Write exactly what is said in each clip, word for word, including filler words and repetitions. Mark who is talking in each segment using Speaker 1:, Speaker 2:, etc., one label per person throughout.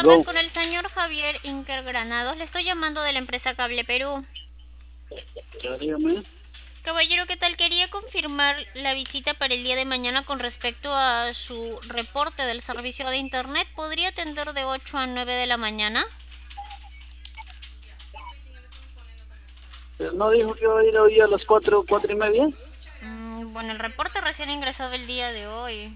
Speaker 1: tardes
Speaker 2: Go.
Speaker 1: con el señor Javier Inker Granados. Le estoy llamando de la empresa Cable Perú.
Speaker 2: Ya, dígame.
Speaker 1: Caballero, ¿qué tal? Quería confirmar la visita para el día de mañana con respecto a su reporte del servicio de internet. ¿Podría atender de ocho a nueve de la mañana?
Speaker 2: Eh, ¿No dijo que iba a ir hoy a las cuatro, cuatro y media?
Speaker 1: Mm, bueno, el reporte recién ha ingresado el día de hoy.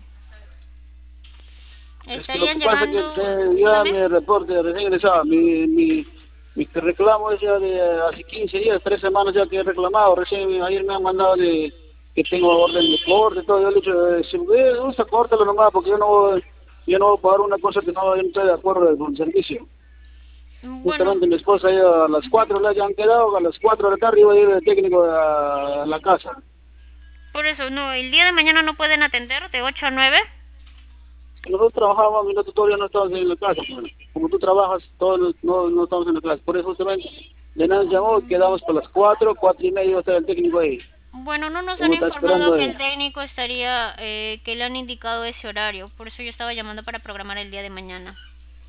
Speaker 2: Es que lo
Speaker 1: Estarían
Speaker 2: que pasa es que
Speaker 1: llegando,
Speaker 2: te- ya
Speaker 1: dígame.
Speaker 2: mi reporte recién ingresado, mi, mi, mi reclamo es ya de hace quince días, tres semanas ya que he reclamado, recién ayer me han mandado de que tengo orden de corte, todo, yo le he dicho, eh, si me gusta, córtalo nomás, porque yo no, voy- yo no voy a pagar una cosa que no, yo no estoy de acuerdo con el servicio.
Speaker 1: Bueno,
Speaker 2: Justamente mi esposa ya a las cuatro ya han quedado, a las cuatro de la tarde iba a ir el técnico a la casa.
Speaker 1: por eso, no, el día de mañana no pueden atender de ocho a nueve.
Speaker 2: Nosotros trabajamos, nosotros todavía no estamos en la casa. Pues. Como tú trabajas, todos no, no, no estamos en la casa. Por eso justamente de nada llamó, quedamos por las cuatro, cuatro y media va a estar el técnico ahí.
Speaker 1: Bueno, no nos han
Speaker 2: Uno está esperando
Speaker 1: informado que
Speaker 2: ahí.
Speaker 1: el técnico estaría, eh, que le han indicado ese horario. Por eso yo estaba llamando para programar el día de mañana.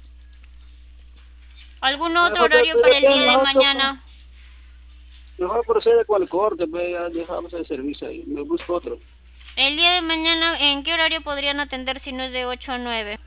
Speaker 1: ¿Algún otro
Speaker 2: Mejor, de-
Speaker 1: horario para el
Speaker 2: de-
Speaker 1: día de
Speaker 2: mejor, to-
Speaker 1: mañana?
Speaker 2: mejor procede con el corte, pues, ya dejamos el servicio ahí. Me busco otro.
Speaker 1: El día de mañana, ¿en qué horario podrían atender si no es de ocho a nueve?